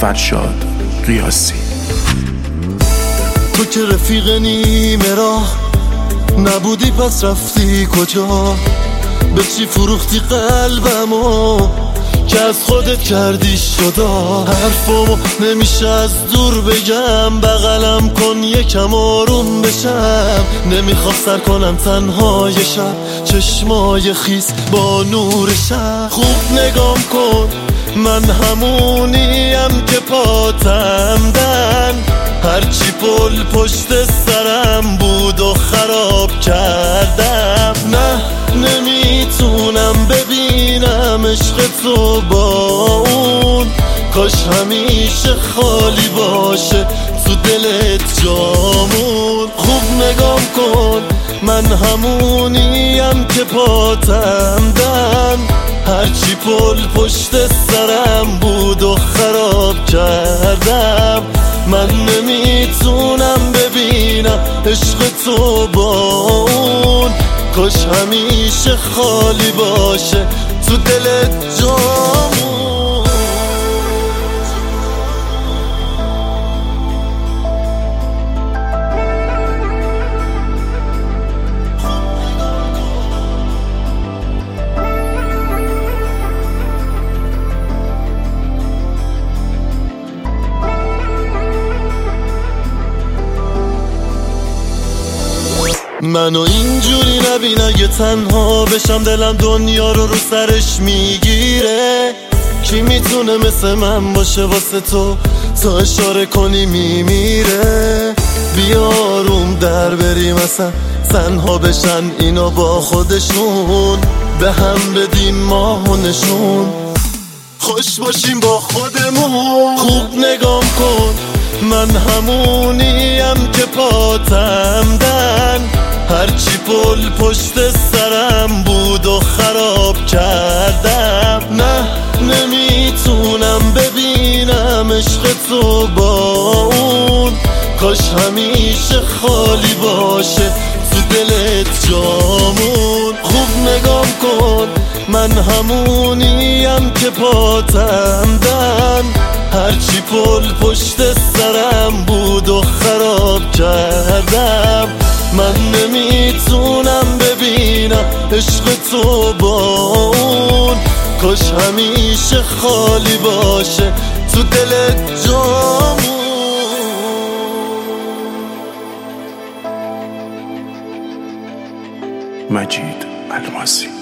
فرشاد ریاضی. تو که رفیق نیمه راه نبودی پس رفتی کجا؟ به چی فروختی قلبمو که از خودت کردی شدا؟ حرفمو نمیشه از دور بگم، بغلم کن یکم آروم بشم. نمیخوام سر کنم تنهای شب، چشمای خیس با نور شب. خوب نگام کن من همونیم که پاتم دن، هرچی پل پشت سرم بود و خراب کردم. نه نمیتونم ببینم عشق تو با اون، کاش همیشه خالی باشه تو دلت جامون. خوب نگام کن من همونیم که پاتم دن، هرچی پل پشت سرم بود و خراب کردم. من نمیتونم ببینم عشق تو با اون، کاش همیشه خالی باشه تو دلت جامون. منو اینجوری نبین اگه تنها بشم، دلم دنیا رو سرش میگیره. کی میتونه مثل من باشه واسه تو، تا اشاره کنی میمیره. بیاروم در بریم اصلا تنها بشن اینا با خودشون، به هم بدیم ماه و نشون، خوش باشیم با خودمون. خوب نگام کن من همونیم که پاتم دن، هرچی پل پشت سرم بود و خراب کردم. نه نمیتونم ببینم عشق تو با اون، کاش همیشه خالی باشه تو دلت جامون. خوب نگام کن من همونیم که پاتم دن، هرچی پل پشت سرم بود و خراب کردم. من نمیتونم ببینم عشق تو با اون، کاش همیشه خالی باشه تو دلت جامون. مجید الماسی.